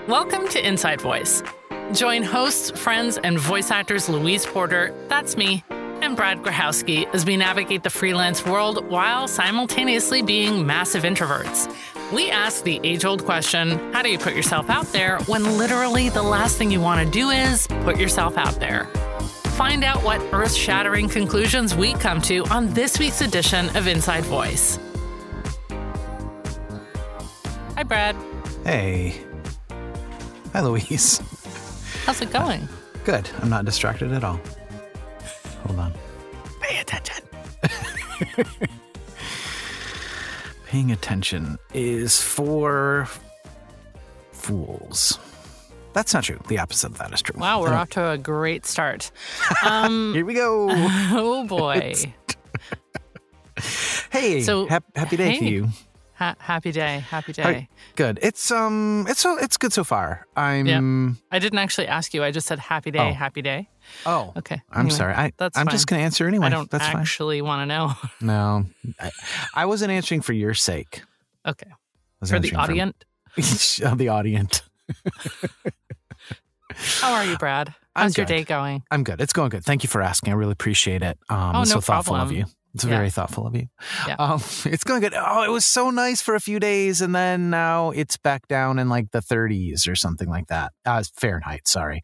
Welcome to Inside Voice. Join hosts, friends, and voice actors Louise Porter, that's me, and Brad Grahowski as we navigate the freelance world while simultaneously being massive introverts. We ask the age-old question, how do you put yourself out there when literally the last thing you want to do is put yourself out there? Find out what earth-shattering conclusions we come to on this week's edition of Inside Voice. Hi, Brad. Hey. Hi, Louise. How's it going? Good. I'm not distracted at all. Hold on. Pay attention. Paying attention is for fools. That's not true. The opposite of that is true. Wow, we're off to a great start. Here we go. Oh, boy. Hey, So, happy day to hey. you. Happy day. Happy day. Hi. Good. It's good so far. I didn't actually ask you. I just said happy day, happy day. Oh, Okay. I'm Anyway, sorry. I'm fine. just going to answer anyway. I don't That's fine. actually want to know. No, I wasn't answering for your sake. Okay. I was For the answering audience. the audience. How are you, Brad? I'm How's your good. day going? I'm good. It's going good. Thank you for asking. I really appreciate it. No So thoughtful of problem. you. It's Yeah. very thoughtful of you. Yeah. It's going good. Oh, it was so nice for a few days, and then now it's back down in like the 30s or something like that. Fahrenheit, sorry.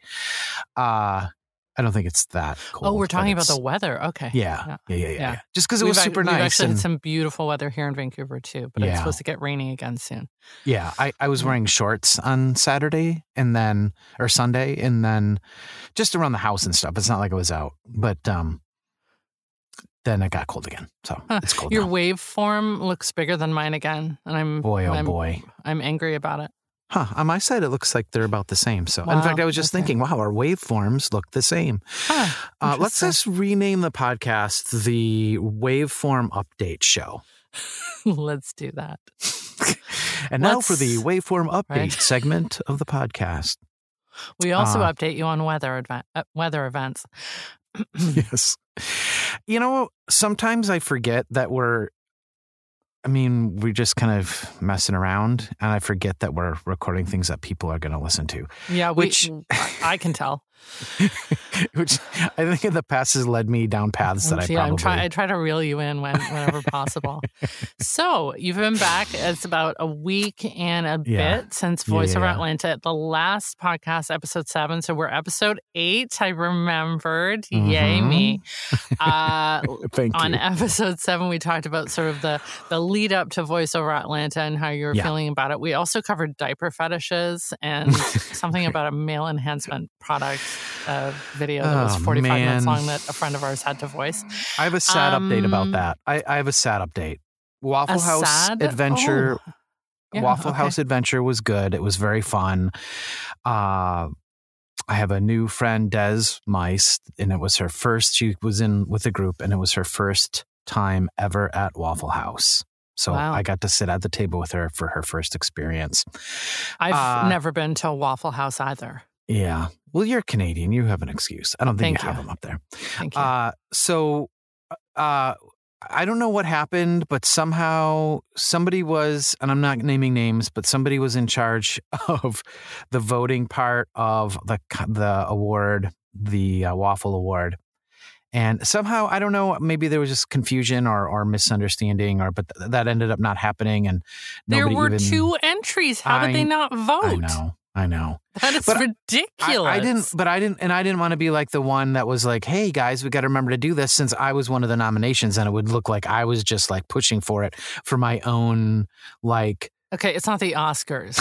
I don't think it's that cold. Oh, we're but talking about it's- the weather. Okay. Yeah. Just because it We've was super we've nice. actually had And some beautiful weather here in Vancouver, too, but it's Yeah. supposed to get rainy again soon. yeah, I was wearing shorts on Saturday or Sunday, and then just around the house and stuff. It's not like I was out, but then it got cold again. So it's cold Your now. waveform looks bigger than mine again, and Boy, oh boy. I'm angry about it. Huh, on my side, it looks like they're about the same. So, in Wow, fact, I was just okay. thinking, wow, our waveforms look the same. Huh, Let's interesting. just rename the podcast the Waveform Update Show. Let's do that. And now for the Let's- Waveform Update right. segment of the podcast. We also Uh, update you on weather events. Yes. You know, sometimes I forget that we're just kind of messing around, and I forget that we're recording things that people are going to listen to. Yeah, Which- I can tell. Which I think in the past has led me down paths that I try to reel you in whenever possible. So you've been back. It's about a week and a Yeah. bit since Voice Over Yeah. Atlanta. The last podcast, episode 7. So we're episode 8. I remembered. Yay Mhm. me. Thank On you. episode 7, we talked about sort of the lead up to Voice Over Atlanta and how you were Yeah. feeling about it. We also covered diaper fetishes and something about a male enhancement product video that was Oh, 45 minutes man. long that a friend of ours had to voice. I have a sad update about Um, that. I have a sad update. Waffle A House sad? Adventure. Oh. Yeah, Waffle okay. House Adventure was good. It was very fun. I have a new friend, Des Mice, and it was her first. She was in with a group, and it was her first time ever at Waffle House. So Wow. I got to sit at the table with her for her first experience. I've never been to a Waffle House either. Yeah. Well, you're Canadian. You have an excuse. I don't think Thank you have you. them up there. Thank you. So I don't know what happened, but somehow somebody was, and I'm not naming names, but somebody was in charge of the voting part of the award, the Waffle Award. And somehow, I don't know, maybe there was just confusion or misunderstanding, but that ended up not happening. And There nobody were even, 2 entries. How did they not vote? I know. That is But ridiculous. I didn't want to be like the one that was like, hey guys, we got to remember to do this, since I was one of the nominations, and it would look like I was just like pushing for it for my own, like. Okay, it's not the Oscars.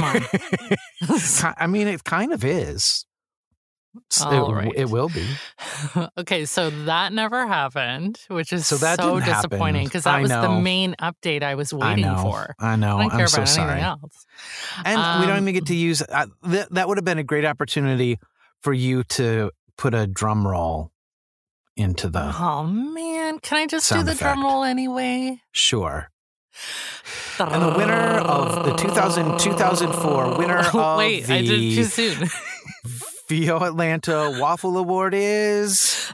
Come on. I mean, it kind of is. All right. It will be. Okay, so that never happened, which is So that so didn't happen. disappointing because that I was the know. main update I was waiting for. I know. I don't care I'm about so anything sorry. else. And we don't even get to use that. Would have been a great opportunity for you to put a drum roll into the Oh man, can I just do sound the drum effect. roll anyway? Sure. And the winner of the 2004 winner of Wait, the I did too soon. VO Atlanta Waffle Award is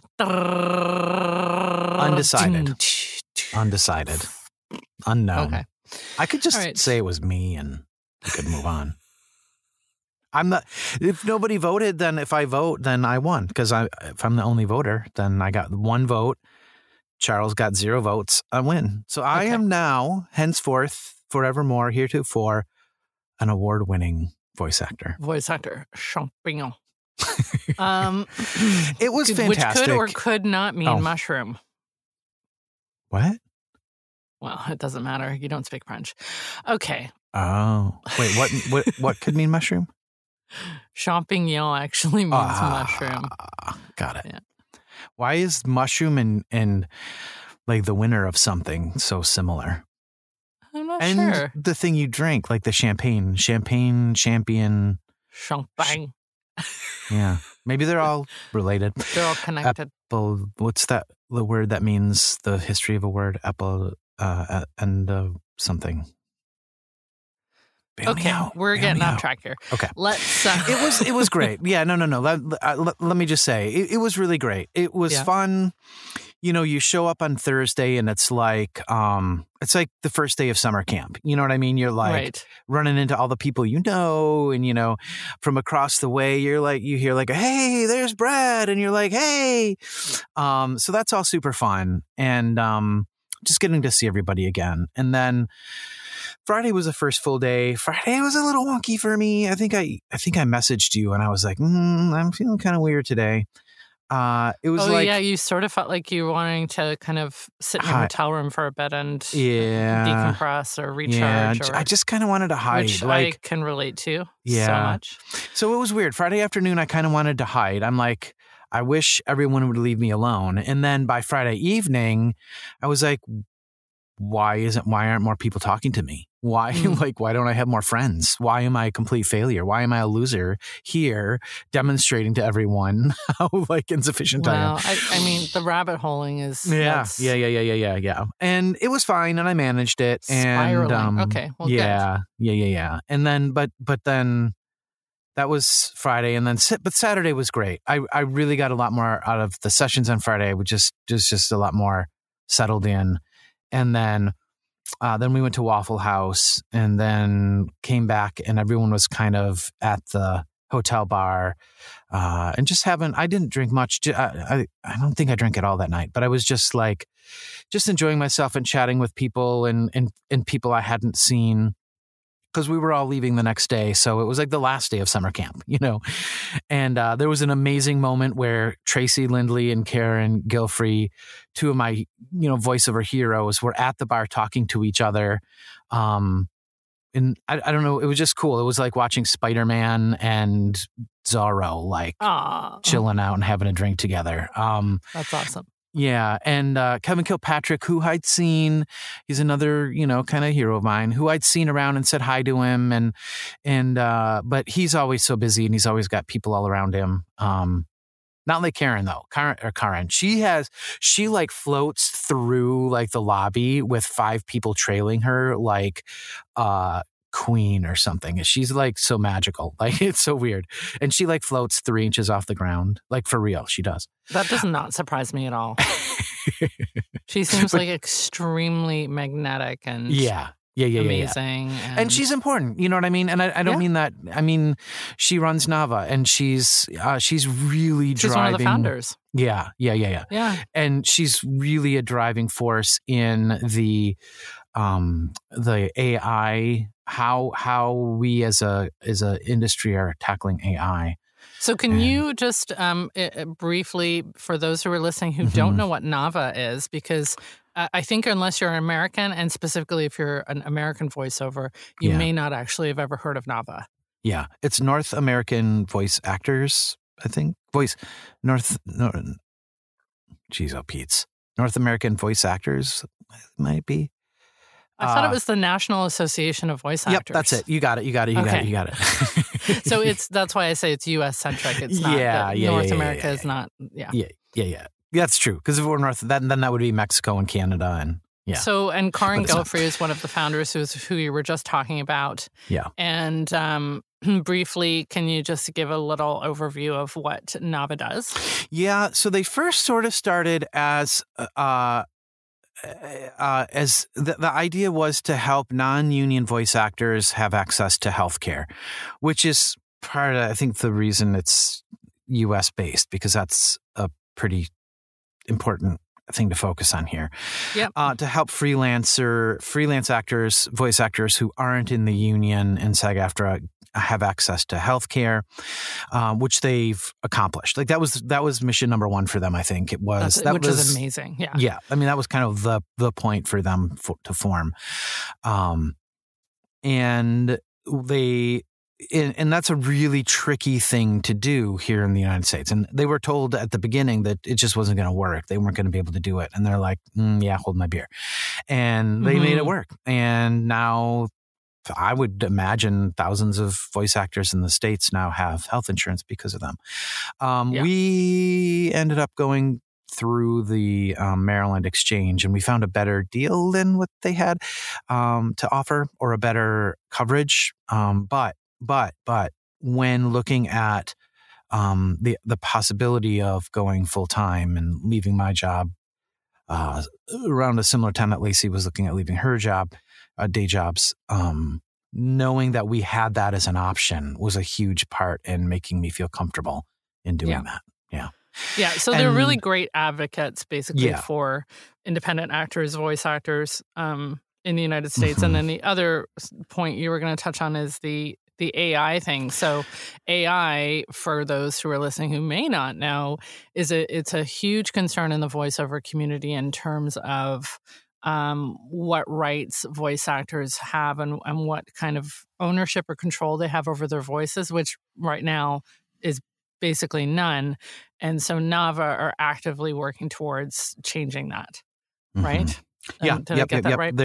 undecided. Undecided. Unknown. Okay. I could just All right. say it was me and we could move on. I'm not. If nobody voted, then if I vote, then I won because if I'm the only voter, then I got 1 vote. Charles got 0 votes. I win. So I am now, henceforth, forevermore, heretofore, an award-winning voice actor. Voice actor champignon. It was fantastic. Which could or could not mean mushroom. What? Well, it doesn't matter. You don't speak French. Okay. Oh, wait. What could mean mushroom? Champignon actually means mushroom. Got it. Yeah. Why is mushroom and like the winner of something so similar? I'm not and sure. The thing you drink, like the champion. Champagne. Yeah. Maybe they're all related. They're all connected. What's that? The word that means the history of a word? Apple and something. We're getting off track here. Okay. Let's. It was great. Yeah, no. Let me just say, it was really great. It was fun. You know, you show up on Thursday and it's like the first day of summer camp. You know what I mean? You're like running into all the people you know, and you know, from across the way, you hear like, hey, there's Brad, and you're like, hey. So that's all super fun, and just getting to see everybody again, and then. Friday was the first full day. Friday was a little wonky for me. I think I messaged you and I was like, I'm feeling kind of weird today. It was you sort of felt like you were wanting to kind of sit in your hotel room for a bit and decompress or recharge. I just kind of wanted to hide. Which I can relate to so much. So it was weird. Friday afternoon, I kind of wanted to hide. I'm like, I wish everyone would leave me alone. And then by Friday evening, I was like, why aren't more people talking to me? Why don't I have more friends? Why am I a complete failure? Why am I a loser here demonstrating to everyone how insufficient I am? Well, I mean, the rabbit holing is yeah. And it was fine, and I managed it. Spiraling. And okay, well, yeah. And then, but then that was Friday, and then but Saturday was great. I really got a lot more out of the sessions on Friday. We just a lot more settled in. And then we went to Waffle House and then came back and everyone was kind of at the hotel bar and just I didn't drink much. I don't think I drank at all that night, but I was just enjoying myself and chatting with people and people I hadn't seen because we were all leaving the next day. So it was like the last day of summer camp, you know, and there was an amazing moment where Tracy Lindley and Karen Gilfrey, 2 of my, voiceover heroes, were at the bar talking to each other. And I don't know, it was just cool. It was like watching Spider-Man and Zorro, chilling out and having a drink together. That's awesome. Yeah, and Kevin Kilpatrick, who I'd seen, he's another, kind of hero of mine, who I'd seen around and said hi to him, and but he's always so busy, and he's always got people all around him. Not like Karen though. Karen, she floats through the lobby with 5 people trailing her, queen or something. She's so magical. It's so weird. And she floats 3 inches off the ground. For real, she does. That does not surprise me at all. She seems extremely magnetic and amazing. Yeah. And she's important. You know what I mean? And I don't mean that. I mean, she runs Nava and she's really driving. She's one of the founders. Yeah. And she's really a driving force in the AI, how we as a industry are tackling AI. So can you just briefly, for those who are listening who don't know what Nava is, because I think unless you're American, and specifically if you're an American voiceover, you may not actually have ever heard of Nava. Yeah, it's North American Voice Actors, I think. North American Voice Actors might be. I thought it was the National Association of Voice Actors. Yep, that's it. You got it. So that's why I say it's U.S. centric. It's not North America is not. Yeah. That's true. Because if we're North, then that would be Mexico and Canada and. Yeah. So, and Karen Gilfrey is one of the founders who you were just talking about. Yeah. And briefly, can you just give a little overview of what Nava does? Yeah. So they first sort of started as the idea was to help non-union voice actors have access to healthcare, which is part, I think the reason it's U.S. based, because that's a pretty important thing to focus on here. Yep. To help freelance actors, voice actors who aren't in the union and SAG-AFTRA have access to healthcare, which they've accomplished. Like that was mission number one for them. I think it was. Which is amazing. Yeah. Yeah. I mean, that was kind of the point for them to form. And that's a really tricky thing to do here in the United States. And they were told at the beginning that it just wasn't going to work. They weren't going to be able to do it. And they're like, yeah, hold my beer. And they made it work. And now I would imagine thousands of voice actors in the States now have health insurance because of them. We ended up going through the Maryland Exchange, and we found a better deal than what they had to offer, or a better coverage. But when looking at the possibility of going full time and leaving my job around a similar time that Lacey was looking at leaving her job, day jobs, knowing that we had that as an option was a huge part in making me feel comfortable in doing that. Yeah. Yeah. So they're really great advocates basically for independent actors, voice actors in the United States. And then the other point you were going to touch on is the AI thing. So AI, for those who are listening who may not know, it's a huge concern in the voiceover community in terms of what rights voice actors have and what kind of ownership or control they have over their voices, which right now is basically none. And so NAVA are actively working towards changing that, right? Yeah, Did I get that right?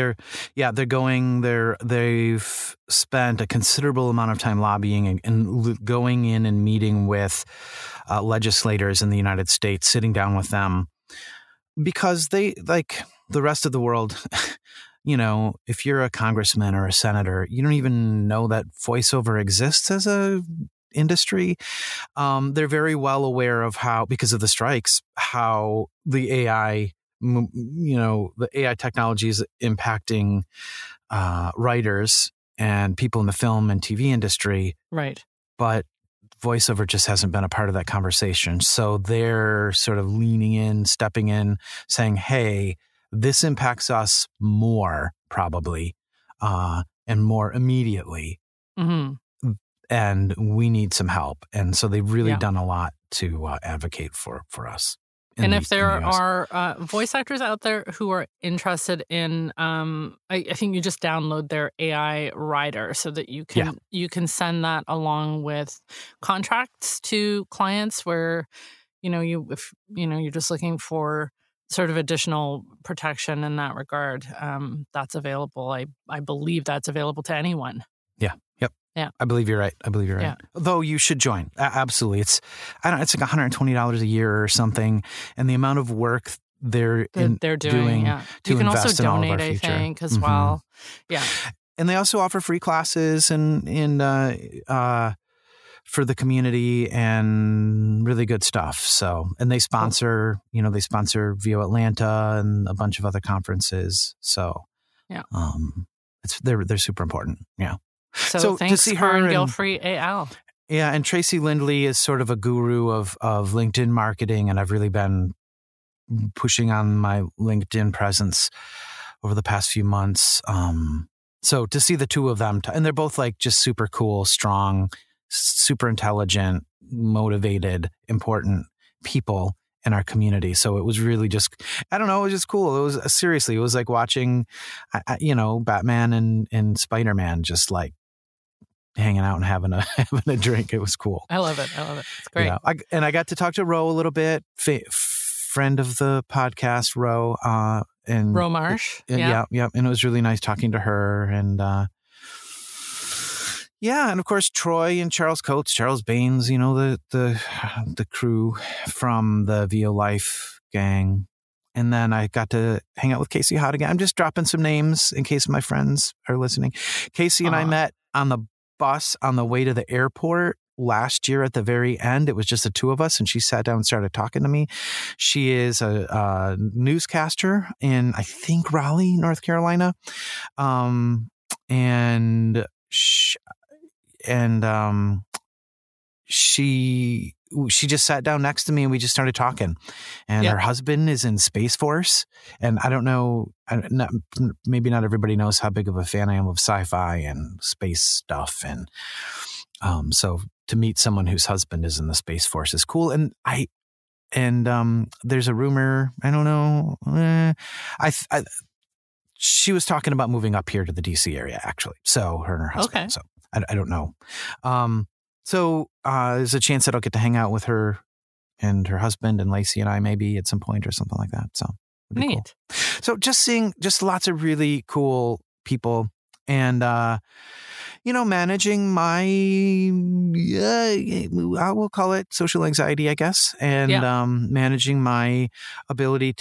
They've spent a considerable amount of time lobbying and going in and meeting with legislators in the United States, sitting down with them, because they, like the rest of the world, you know, if you're a congressman or a senator, you don't even know that voiceover exists as a industry. They're very well aware of how, because of the strikes, how the AI, the AI technology is impacting writers and people in the film and TV industry. Right. But voiceover just hasn't been a part of that conversation. So they're sort of leaning in, stepping in, saying, hey, this impacts us more probably and more immediately. And we need some help. And so they've really done a lot to advocate for us. And if there are voice actors out there who are interested in, I think you just download their AI rider so that you can send that along with contracts to clients where, if you're just looking for sort of additional protection in that regard, that's available. I believe that's available to anyone. Yeah. Yep. Yeah. I believe you're right. Yeah. Though you should join. Absolutely. It's like $120 a year or something. And the amount of work they're doing to you can invest also in all donate, of our I future. think, as well. Yeah. And they also offer free classes and for the community and really good stuff. So, and they sponsor, VO Atlanta and a bunch of other conferences. So, they're super important. Yeah. So thanks, to see her and Guilfrey AL. Yeah, and Tracy Lindley is sort of a guru of LinkedIn marketing, and I've really been pushing on my LinkedIn presence over the past few months. So to see the two of them, and they're both like just super cool, strong, super intelligent, motivated, important people in our community. So it was really just, I don't know, it was just cool. It was like watching, Batman and Spider-Man just like hanging out and having a drink. It was cool. I love it. It's great. Yeah. I got to talk to Ro a little bit, friend of the podcast, Ro. And Ro Marsh. Yeah. And it was really nice talking to her. And and of course Troy and Charles Coates, Charles Baines, the crew from the VO Life gang. And then I got to hang out with Casey Hodigan. I'm just dropping some names in case my friends are listening. Casey and I met on the bus on the way to the airport last year at the very end. It was just the two of us, and she sat down and started talking to me. She is a newscaster in, I think, Raleigh, North Carolina. she just sat down next to me and we just started talking. And her husband is in Space Force. And I don't know, maybe not everybody knows how big of a fan I am of sci-fi and space stuff. And so to meet someone whose husband is in the Space Force is cool. And there's a rumor, I don't know, she was talking about moving up here to the DC area, actually. So her and her husband. Okay. So I don't know. So there's a chance that I'll get to hang out with her and her husband and Lacey and I maybe at some point or something like that. So neat. Cool. So just seeing just lots of really cool people and, managing my, I will call it social anxiety, I guess, and managing my ability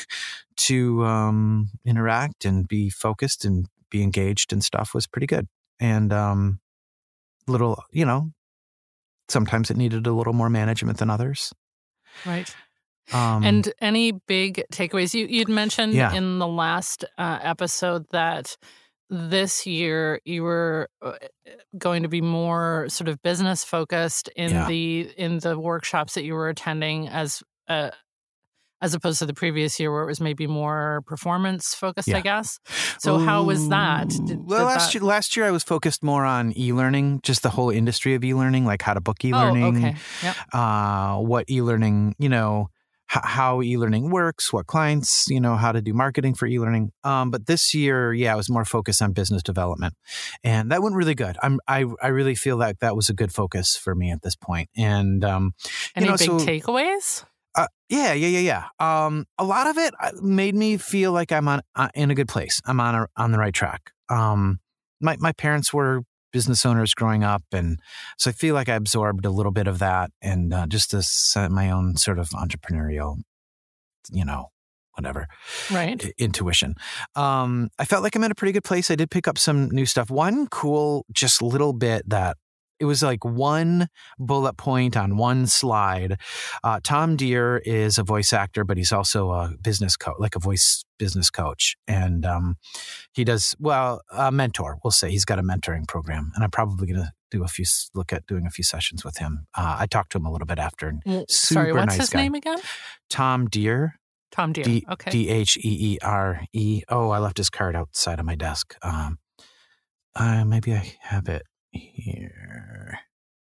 to interact and be focused and be engaged and stuff was pretty good. And little, sometimes it needed a little more management than others. Right. And any big takeaways? You'd mentioned in the last episode that this year you were going to be more sort of business focused in the workshops that you were attending as opposed to the previous year where it was maybe more performance focused, I guess. So how was that? Last year I was focused more on e-learning, just the whole industry of e-learning, like how to book e-learning, what e-learning, how e-learning works, what clients, how to do marketing for e-learning. But this year, I was more focused on business development, and that went really good. I really feel like that was a good focus for me at this point. And any big takeaways? Yeah. A lot of it made me feel like I'm in a good place. I'm on the right track. My parents were business owners growing up, and so I feel like I absorbed a little bit of that, and just my own sort of entrepreneurial, whatever, intuition. I felt like I'm in a pretty good place. I did pick up some new stuff. One cool, just little bit that. It was like one bullet point on one slide. Tom Deere is a voice actor, but he's also a business coach, like a voice business coach. And he does, a mentor, we'll say. He's got a mentoring program. And I'm probably going to look at doing a few sessions with him. I talked to him a little bit after. And sorry, what's nice his guy. name again? Tom Deere. Tom Deere. Okay. Deere. Oh, I left his card outside of my desk. Maybe I have it here.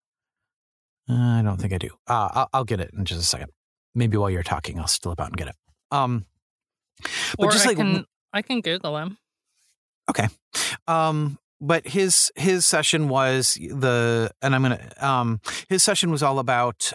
I don't think I do. I'll get it in just a second. Maybe while you're talking, I'll slip out and get it. But or just I can Google him. Okay. But his session was his session was all about.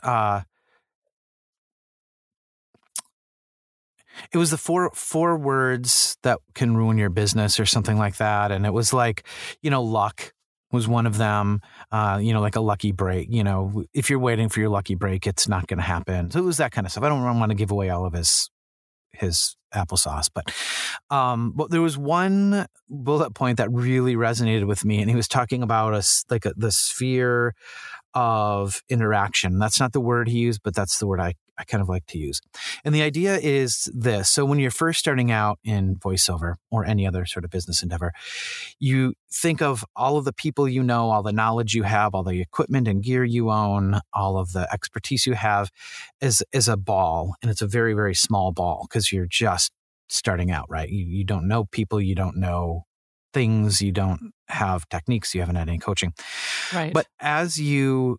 It was the four words that can ruin your business or something like that, and it was like, luck was one of them, like a lucky break. If you're waiting for your lucky break, it's not going to happen. So it was that kind of stuff. I don't want to give away all of his applesauce, but there was one bullet point that really resonated with me, and he was talking about the sphere of interaction. That's not the word he used, but that's the word I kind of like to use. And the idea is this. So when you're first starting out in voiceover or any other sort of business endeavor, you think of all of the people all the knowledge you have, all the equipment and gear you own, all of the expertise you have as a ball. And it's a very, very small ball because you're just starting out, right? You don't know people, you don't know things, you don't have techniques, you haven't had any coaching. Right. But as you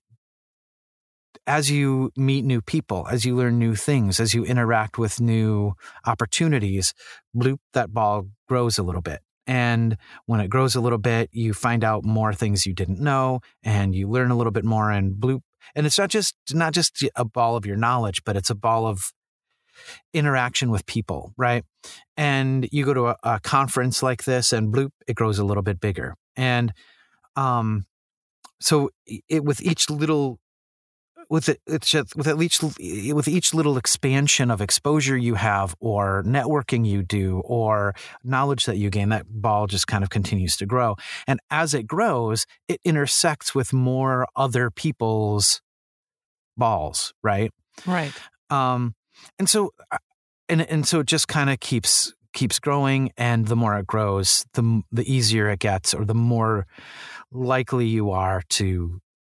meet new people, as you learn new things, as you interact with new opportunities, bloop, that ball grows a little bit. And when it grows a little bit, you find out more things you didn't know, and you learn a little bit more, and bloop. And it's not just a ball of your knowledge, but it's a ball of interaction with people, right? And you go to a conference like this, and bloop, it grows a little bit bigger. And so with each little expansion of exposure you have, or networking you do, or knowledge that you gain, that ball just kind of continues to grow. And as it grows, it intersects with more other people's balls, right? Right. And so it just kind of keeps growing, and the more it grows, the easier it gets, or the more likely you are to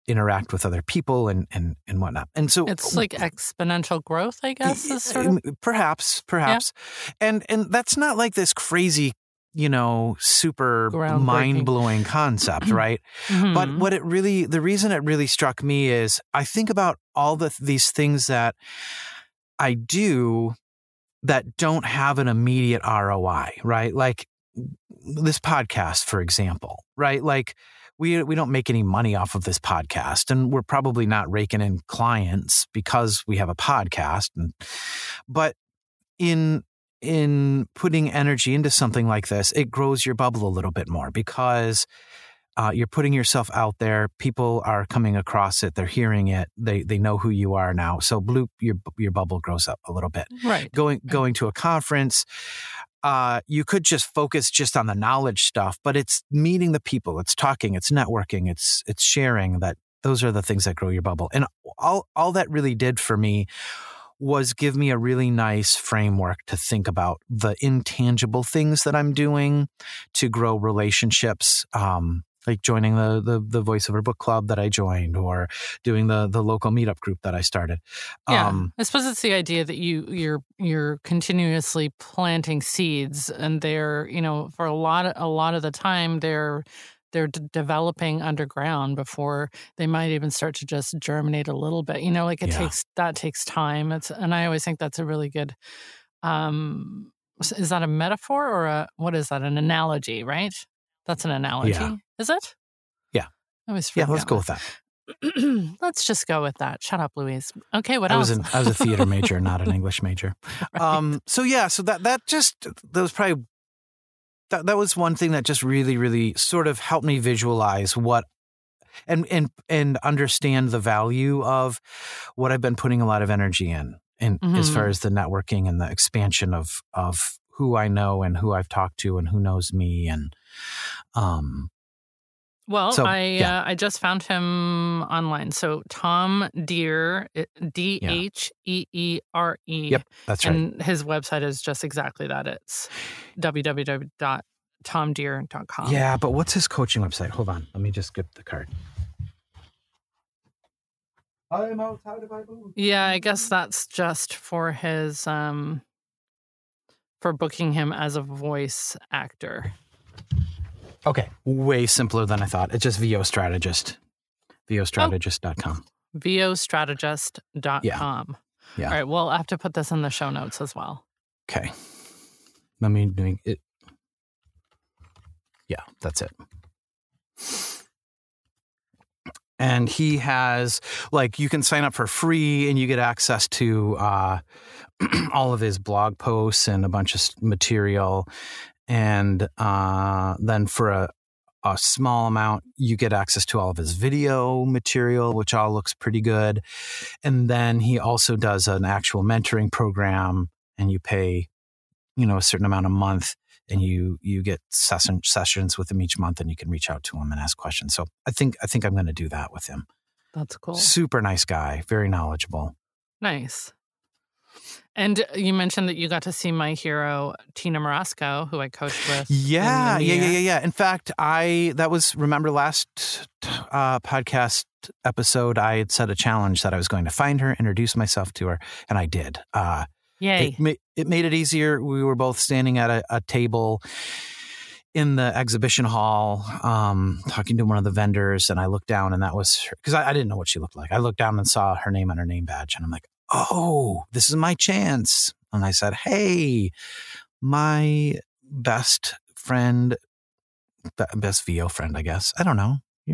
interact with other people and whatnot. And so it's like exponential growth, I guess, is sort of. Perhaps. Yeah. And that's not like this crazy, super mind-blowing concept, right? Mm-hmm. But the reason it really struck me is I think about all these things that I do that don't have an immediate ROI, right? Like this podcast, for example, right? Like we don't make any money off of this podcast, and we're probably not raking in clients because we have a podcast. But in putting energy into something like this, it grows your bubble a little bit more because you're putting yourself out there. People are coming across it. They're hearing it. They know who you are now. So your bubble grows up a little bit. Right. Going to a conference, you could just focus just on the knowledge stuff, but it's meeting the people, it's talking, it's networking, it's sharing. Those are the things that grow your bubble. And all that really did for me was give me a really nice framework to think about the intangible things that I'm doing to grow relationships, like joining the voiceover book club that I joined, or doing the local meetup group that I started. Yeah, I suppose it's the idea that you're continuously planting seeds, and they're for a lot of the time they're developing underground before they might even start to just germinate a little bit. Takes time. And I always think that's a really good. Is that a metaphor or what is that? An analogy, right? That's an analogy. Yeah. Is it? Yeah. I always forget. Yeah, let's go with that. Let's just go with that. Shut up, Louise. Okay, what else? I was a theater major, not an English major. Right. So that was probably that was one thing that just really, really sort of helped me visualize what and understand the value of what I've been putting a lot of energy in as far as the networking and the expansion of who I know and who I've talked to and who knows me. And I just found him online. So Tom Deere, Dheere. Yep, that's right. And his website is just exactly that. It's www.tomdeere.com. Yeah, but what's his coaching website? Hold on. Let me just get the card. I'm outside of my booth. Yeah, I guess that's just for his for booking him as a voice actor. Okay. Way simpler than I thought. It's just VOstrategist. VOstrategist.com. VOstrategist.com. Yeah. All right. Well, I have to put this in the show notes as well. Okay. Let me do it. Yeah, that's it. And he has, you can sign up for free and you get access to all of his blog posts and a bunch of material. And then for a small amount, you get access to all of his video material, which all looks pretty good. And then he also does an actual mentoring program, and you pay, a certain amount a month, and you get sessions with him each month, and you can reach out to him and ask questions. So I think I'm going to do that with him. That's cool. Super nice guy, very knowledgeable. Nice. And you mentioned that you got to see my hero, Tina Marasco, who I coached with. Yeah. In fact, remember last podcast episode, I had set a challenge that I was going to find her, introduce myself to her, and I did. Yay. It made it easier. We were both standing at a table in the exhibition hall, talking to one of the vendors, and I looked down, and that was her, because I didn't know what she looked like. I looked down and saw her name on her name badge, and I'm like, oh, this is my chance. And I said, hey, my best friend, best VO friend, I guess. I don't know.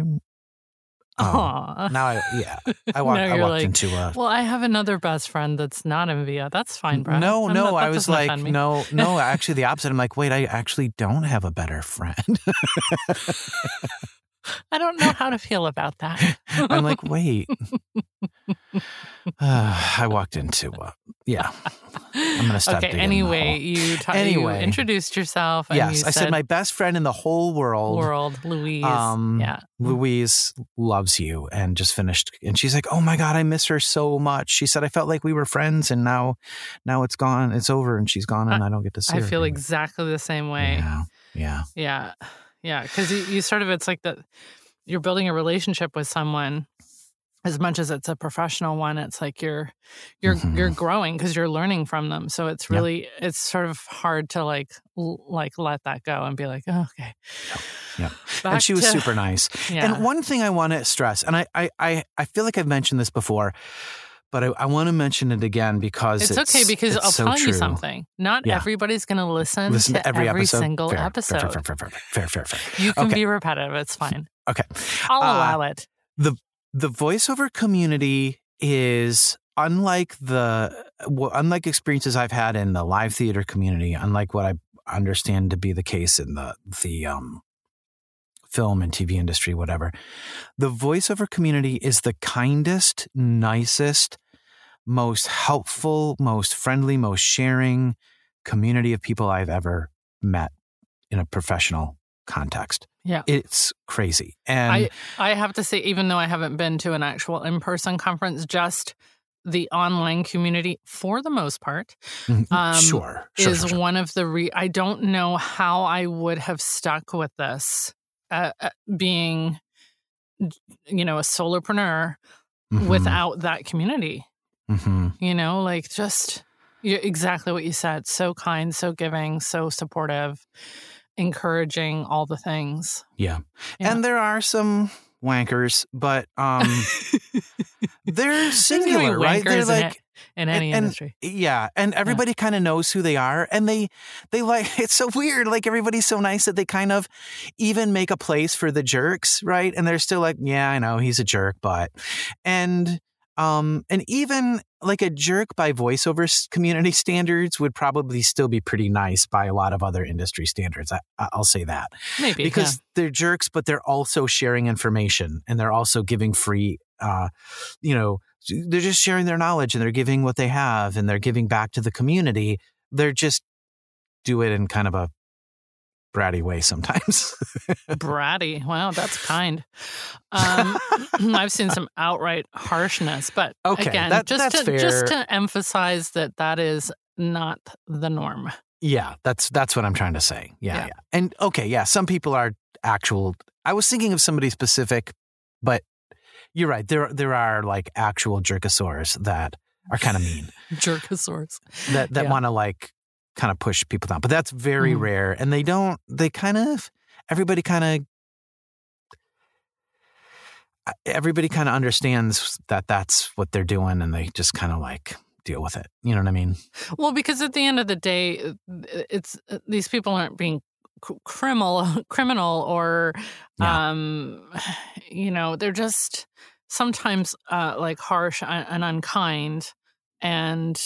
Now I walked into a... Well, I have another best friend that's not in VO. That's fine, Brad. No, I was like, no, actually the opposite. I'm like, wait, I actually don't have a better friend. I don't know how to feel about that. I'm like, wait. I walked into I'm going to stop. Okay. Anyway, you introduced yourself. And yes, I said my best friend in the whole world, Louise. Louise loves you, and just finished. And she's like, "Oh my God, I miss her so much." She said, "I felt like we were friends, and now it's gone. It's over, and she's gone, and I don't get to see her." I feel exactly the same way. Yeah. Because you sort of, it's like that. You're building a relationship with someone, as much as it's a professional one, it's like you're growing because you're learning from them. So it's really it's sort of hard to like let that go and be like, oh, okay. Yeah. And she was super nice. Yeah. And one thing I want to stress, and I feel like I've mentioned this before, but I want to mention it again because it's okay, because I'll so tell true. You something. Not everybody's going to listen to every single episode. Fair. You can be repetitive. It's fine. Okay. I'll allow it. The voiceover community is unlike experiences I've had in the live theater community, unlike what I understand to be the case in the film and TV industry, whatever. The voiceover community is the kindest, nicest, most helpful, most friendly, most sharing community of people I've ever met in a professional context. Yeah. It's crazy. And I have to say, even though I haven't been to an actual in-person conference, just the online community, for the most part, is one of the I don't know how I would have stuck with this, being, a solopreneur without that community. Like just exactly what you said. So kind, so giving, so supportive, encouraging, all the things. Yeah. And there are some wankers, but they're singular, right? They're like in any industry. Yeah. And everybody kind of knows who they are. And they like, it's so weird. Like everybody's so nice that they kind of even make a place for the jerks, right? And they're still like, yeah, I know he's a jerk, but, and even like a jerk by voiceover community standards would probably still be pretty nice by a lot of other industry standards. I'll say that. Maybe. Because they're jerks, but they're also sharing information and they're also giving free, they're just sharing their knowledge and they're giving what they have and they're giving back to the community. They're just do it in kind of a bratty way sometimes. Bratty. Wow, that's kind. I've seen some outright harshness, but again, that's fair. Just to emphasize that is not the norm. Yeah, that's what I'm trying to say. Yeah. And some people are actual. I was thinking of somebody specific, but you're right. There are like actual jerkosaurs that are kind of mean. Jerkosaurs. That want to like kind of push people down, but that's very rare. And everybody kind of understands that that's what they're doing and they just kind of like deal with it. You know what I mean? Well, because at the end of the day, it's these people aren't being criminal or, they're just sometimes like harsh and unkind and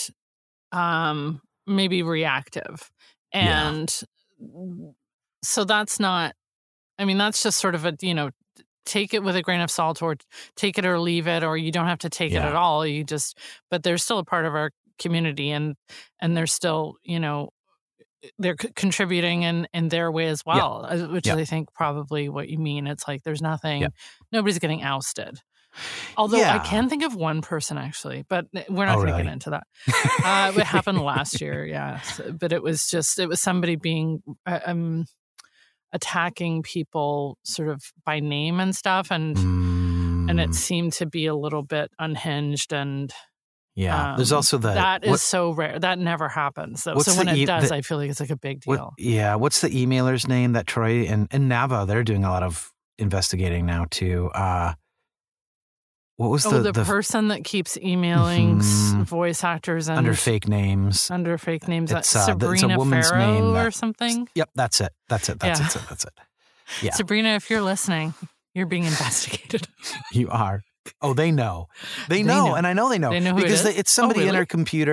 maybe reactive. And so that's not, that's just sort of a, take it with a grain of salt or take it or leave it, or you don't have to take it at all. But they're still a part of our community and they're still, they're contributing in their way as well, which is, I think, probably what you mean. It's like there's nothing, nobody's getting ousted. Although I can think of one person actually, but we're not going to get into that. It happened last year, but it was somebody being attacking people sort of by name and stuff, and it seemed to be a little bit unhinged and. Yeah, there's also that is so rare. That never happens. So when it does, I feel like it's like a big deal. What's the emailer's name that Troy and Nava, they're doing a lot of investigating now too. What was the person that keeps emailing voice actors and under fake names? It's Sabrina it's a woman's Farrow name or something. Yep, that's it. That's it. Yeah, Sabrina, if you're listening, you're being investigated. You are. Oh, they know. They know, and I know they know. They know who because it is? It's somebody really? in our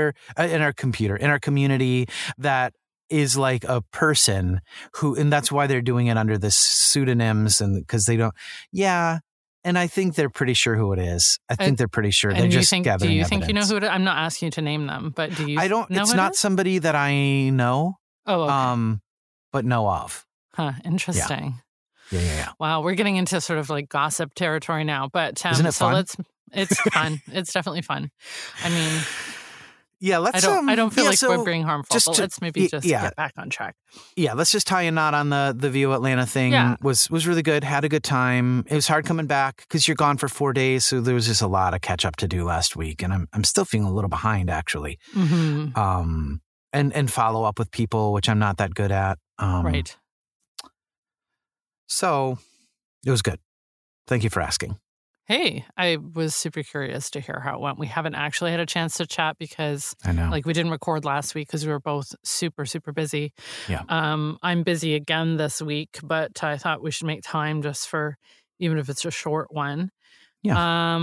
community that is like a person who, and that's why they're doing it under this pseudonyms, and because they don't. Yeah. And I think they're pretty sure who it is. I think they're pretty sure. They're just gathering evidence. Do you think you know who it is? I'm not asking you to name them, but do you? I don't. It's not somebody that I know. Oh, okay. But know of. Huh. Interesting. Yeah. Wow, we're getting into sort of like gossip territory now, but isn't it fun? It's fun. It's definitely fun. I mean, Yeah, let's. I don't feel like so we're being harmful. But let's maybe just get back on track. Yeah, let's just tie a knot on the View Atlanta thing. Yeah. Was really good. Had a good time. It was hard coming back because you're gone for 4 days, so there was just a lot of catch up to do last week, and I'm still feeling a little behind actually. Mm-hmm. And follow up with people, which I'm not that good at. Right. So it was good. Thank you for asking. Hey, I was super curious to hear how it went. We haven't actually had a chance to chat because I know. we didn't record last week because we were both super, super busy. Yeah. I'm busy again this week, but I thought we should make time just for, even if it's a short one. Yeah.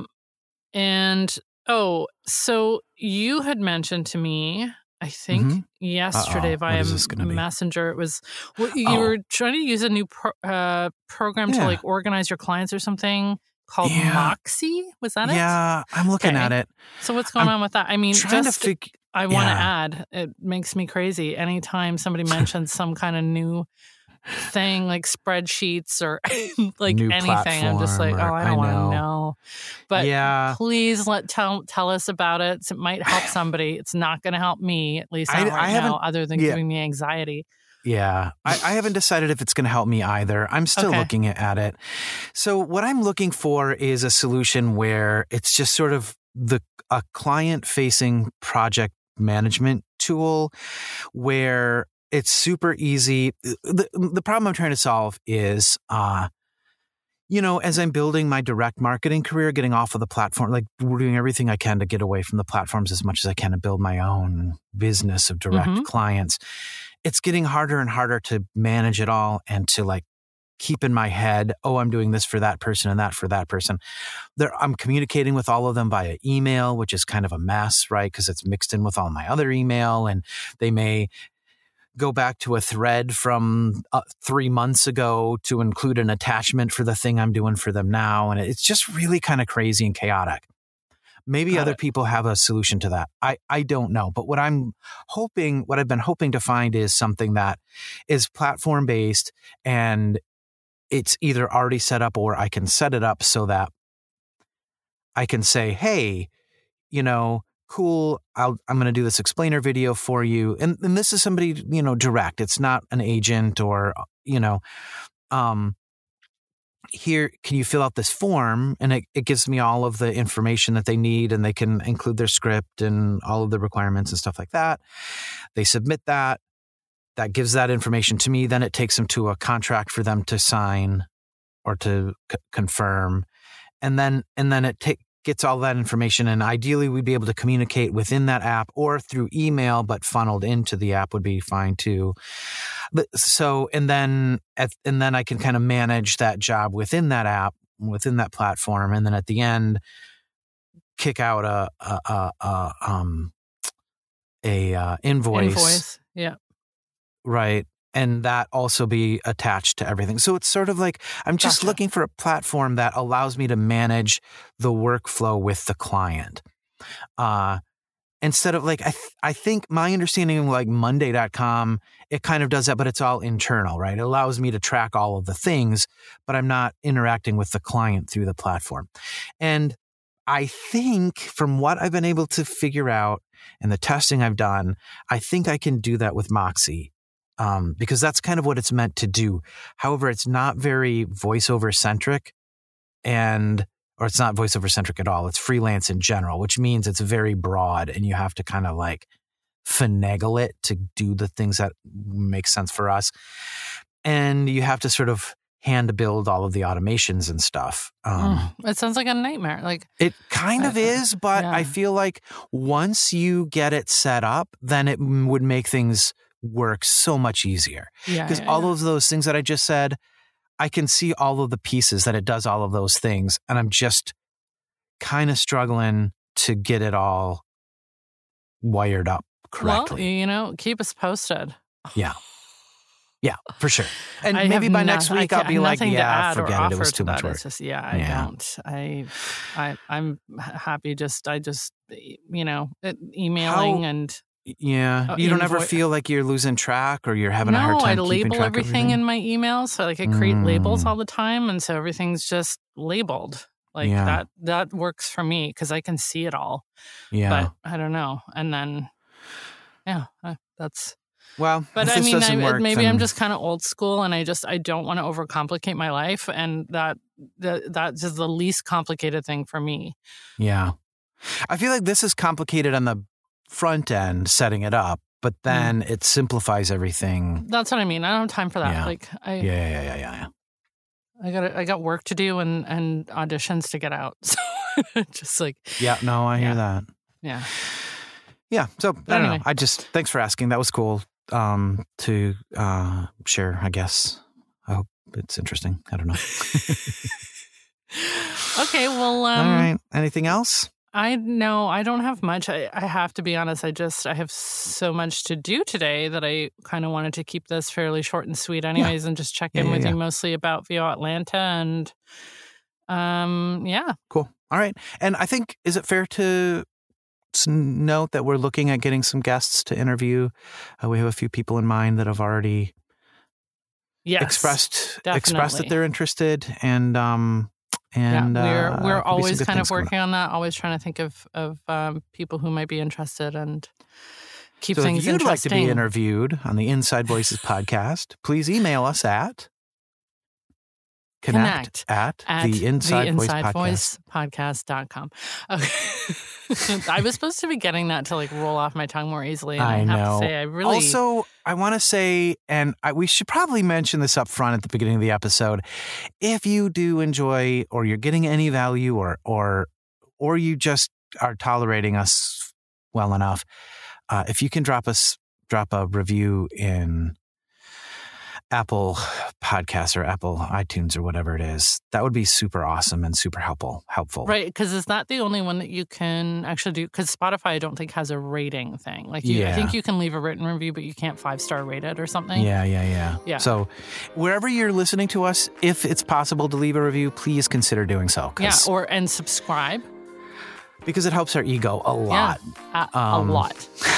So you had mentioned to me, I think yesterday via Messenger, it was you were trying to use a new program to organize your clients or something called Moxie. Was that it? Yeah, I'm looking at it. So what's going on with that? I mean, I want to add, it makes me crazy anytime somebody mentions some kind of new thing like spreadsheets or like new anything. I'm just like, I don't want to know. But please tell us about it. It might help somebody. It's not going to help me, at least not right now, other than giving me anxiety. Yeah, I haven't decided if it's going to help me either. I'm still looking at it. So what I'm looking for is a solution where it's just sort of a client-facing project management tool where it's super easy. The problem I'm trying to solve is, as I'm building my direct marketing career, getting off of the platform, like we're doing everything I can to get away from the platforms as much as I can to build my own business of direct clients. It's getting harder and harder to manage it all and to keep in my head, I'm doing this for that person and that for that person. I'm communicating with all of them via email, which is kind of a mess, right? Because it's mixed in with all my other email, and they may go back to a thread from 3 months ago to include an attachment for the thing I'm doing for them now. And it's just really kind of crazy and chaotic. Maybe other people have a solution to that. I don't know. But what I've been hoping to find is something that is platform based and it's either already set up or I can set it up so that I can say, hey, cool, I'm going to do this explainer video for you. And this is somebody, direct. It's not an agent or, here, can you fill out this form? And it gives me all of the information that they need, and they can include their script and all of the requirements and stuff like that. They submit that. That gives that information to me. Then it takes them to a contract for them to sign or to confirm. And then it gets all that information. And ideally, we'd be able to communicate within that app or through email, but funneled into the app would be fine too. And then I can kind of manage that job within that app, within that platform. And then at the end, kick out a invoice. Yeah. Right. And that also be attached to everything. So it's sort of like, I'm just looking for a platform that allows me to manage the workflow with the client. Instead of I think my understanding of Monday.com, it kind of does that, but it's all internal, right? It allows me to track all of the things, but I'm not interacting with the client through the platform. And I think from what I've been able to figure out and the testing I've done, I think I can do that with Moxie. Because that's kind of what it's meant to do. However, it's not very voiceover centric or it's not voiceover centric at all. It's freelance in general, which means it's very broad and you have to kind of finagle it to do the things that make sense for us. And you have to sort of hand build all of the automations and stuff. It sounds like a nightmare. It kind of is, but I feel like once you get it set up, then it would make things work so much easier. Because all of those things that I just said, I can see all of the pieces that it does all of those things. And I'm just kind of struggling to get it all wired up correctly. Well, keep us posted. Yeah. Yeah, for sure. And maybe by next week I'll be like, forget it. It was too much work. It's just, I don't. I'm happy emailing and... Yeah. You don't ever feel like you're losing track or you're having a hard time keeping track of everything? No, I label everything in my emails. So I create labels all the time. And so everything's just labeled. Like that works for me because I can see it all. Yeah. But I don't know. And then, that's. Well, but if I this mean, doesn't work, maybe then I'm just kind of old school, and I don't want to overcomplicate my life, and that's just the least complicated thing for me. Yeah. I feel like this is complicated on the front end, setting it up, but then it simplifies everything. That's what I mean. I don't have time for that. Yeah. Like Yeah. I got work to do and auditions to get out. So just like Yeah, no, I hear that. Yeah. Yeah. So I don't know. Thanks for asking. That was cool to share, I guess. I hope it's interesting. I don't know. Okay, well all right. Anything else? I don't have much. I have to be honest. I have so much to do today that I kind of wanted to keep this fairly short and sweet anyways, and just check in with you mostly about VO Atlanta and Cool. All right. And I think, is it fair to note that we're looking at getting some guests to interview? We have a few people in mind that have already expressed that they're interested, and we're always kind of working on that, always trying to think of people who might be interested and keep things interesting. If you'd like to be interviewed on the Inside Voices podcast, please email us at connect at the Inside Voice Podcast.com. Okay. I was supposed to be getting that to like roll off my tongue more easily. And I have to say, I really. Also, I want to say, and we should probably mention this up front at the beginning of the episode. If you do enjoy, or you're getting any value, or you just are tolerating us well enough, if you can drop a review in Apple Podcasts or Apple iTunes or whatever it is, that would be super awesome and super helpful. Right, because it's not the only one that you can actually do, because Spotify I don't think has a rating thing. Like I think you can leave a written review, but you can't 5-star rate it or something. Yeah. So wherever you're listening to us, if it's possible to leave a review, please consider doing so. And subscribe. Because it helps our ego a lot. Yeah, a lot.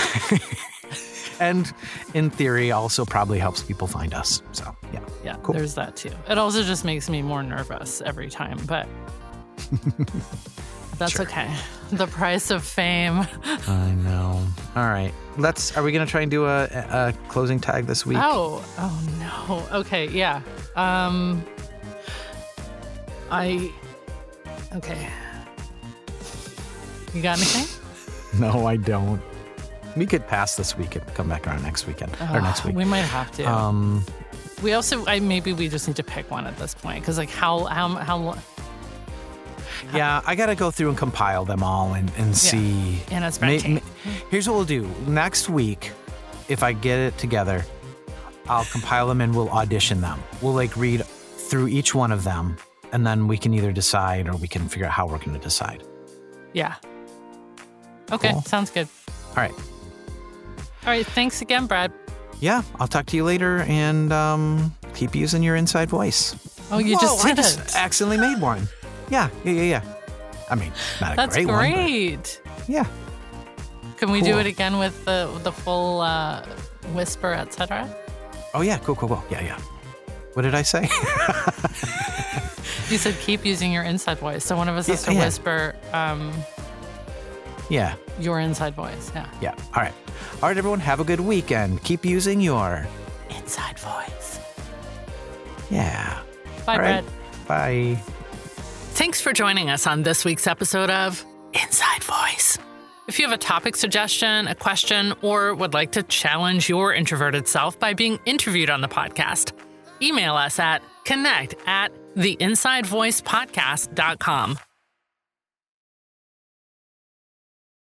And in theory, also probably helps people find us. So, yeah, cool. There's that too. It also just makes me more nervous every time, but that's okay. The price of fame. I know. All right. Are we going to try and do a closing tag this week? Oh no. Okay. Yeah. Okay. You got anything? No, I don't. We could pass this week and come back around next weekend or next week. We might have to. We also, maybe we just need to pick one at this point, because like how. Yeah, I got to go through and compile them all and see. And it's here's what we'll do next week. If I get it together, I'll compile them and we'll audition them. We'll like read through each one of them, and then we can either decide or we can figure out how we're going to decide. Yeah. Okay. Cool. Sounds good. All right. All right. Thanks again, Brad. Yeah. I'll talk to you later, and keep using your inside voice. Oh, you just did it. Accidentally made one. Yeah. I mean, not a great one. That's great. Yeah. Can we do it again with the full whisper, etc.? Oh, yeah. Cool. Yeah. What did I say? You said keep using your inside voice. So one of us has to whisper your inside voice. Yeah. All right, everyone. Have a good weekend. Keep using your inside voice. Yeah. Bye, Brett. Bye. Thanks for joining us on this week's episode of Inside Voice. If you have a topic suggestion, a question, or would like to challenge your introverted self by being interviewed on the podcast, email us at connect@theinsidevoicepodcast.com.